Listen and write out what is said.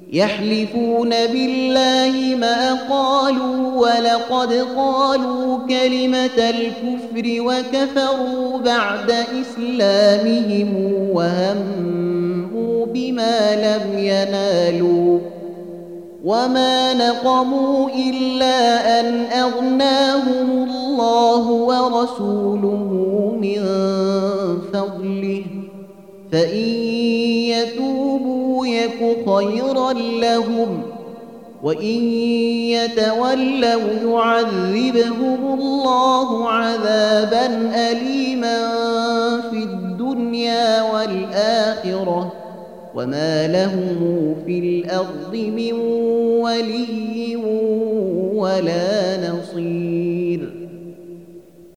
يحلفون بالله ما قالوا ولقد قالوا كلمة الكفر وكفروا بعد إسلامهم وهموا بما لم ينالوا وما نقموا إلا أن أغناهم الله ورسوله من فضله فإن يتوبوا يك خيرا لهم وإن يتولوا يعذبهم الله عذابا أليما في الدنيا والآخرة وما لهم في الأرض من ولي ولا نصير.